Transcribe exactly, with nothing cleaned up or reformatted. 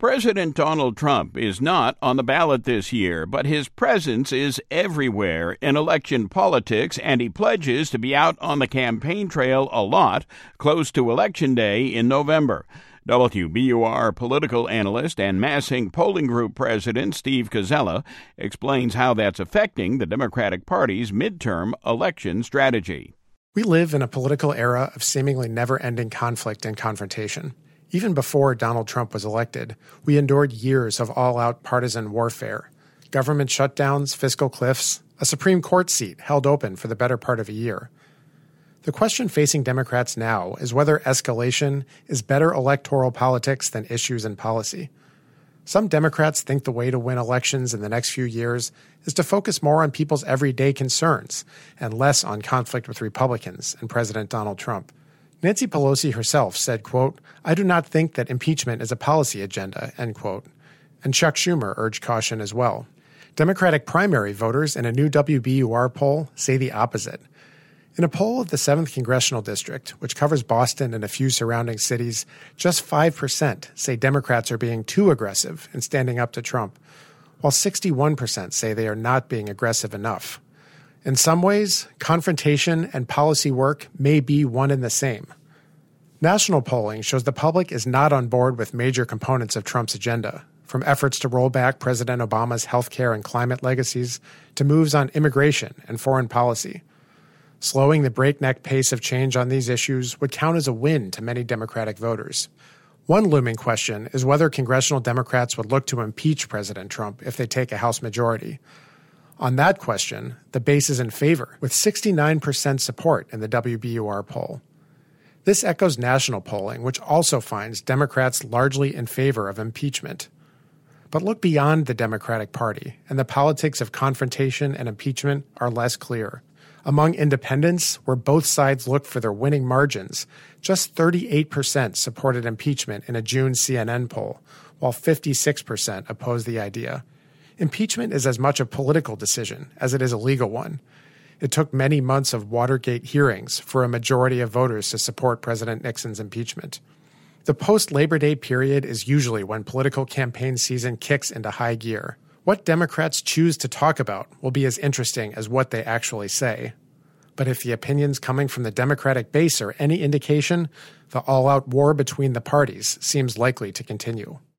President Donald Trump is not on the ballot this year, but his presence is everywhere in election politics, and he pledges to be out on the campaign trail a lot close to Election Day in November. W B U R political analyst and Massing Polling Group president Steve Koczela explains how that's affecting the Democratic Party's midterm election strategy. We live in a political era of seemingly never-ending conflict and confrontation. Even before Donald Trump was elected, we endured years of all-out partisan warfare, government shutdowns, fiscal cliffs, a Supreme Court seat held open for the better part of a year. The question facing Democrats now is whether escalation is better electoral politics than issues and policy. Some Democrats think the way to win elections in the next few years is to focus more on people's everyday concerns and less on conflict with Republicans and President Donald Trump. Nancy Pelosi herself said, quote, "I do not think that impeachment is a policy agenda," end quote. And Chuck Schumer urged caution as well. Democratic primary voters in a new W B U R poll say the opposite. In a poll of the seventh Congressional District, which covers Boston and a few surrounding cities, just five percent say Democrats are being too aggressive in standing up to Trump, while sixty-one percent say they are not being aggressive enough. In some ways, confrontation and policy work may be one and the same. National polling shows the public is not on board with major components of Trump's agenda, from efforts to roll back President Obama's healthcare and climate legacies to moves on immigration and foreign policy. Slowing the breakneck pace of change on these issues would count as a win to many Democratic voters. One looming question is whether congressional Democrats would look to impeach President Trump if they take a House majority. On that question, the base is in favor, with sixty-nine percent support in the W B U R poll. This echoes national polling, which also finds Democrats largely in favor of impeachment. But look beyond the Democratic Party, and the politics of confrontation and impeachment are less clear. Among independents, where both sides look for their winning margins, just thirty-eight percent supported impeachment in a June C N N poll, while fifty-six percent opposed the idea. Impeachment is as much a political decision as it is a legal one. It took many months of Watergate hearings for a majority of voters to support President Nixon's impeachment. The post-Labor Day period is usually when political campaign season kicks into high gear. What Democrats choose to talk about will be as interesting as what they actually say. But if the opinions coming from the Democratic base are any indication, the all-out war between the parties seems likely to continue.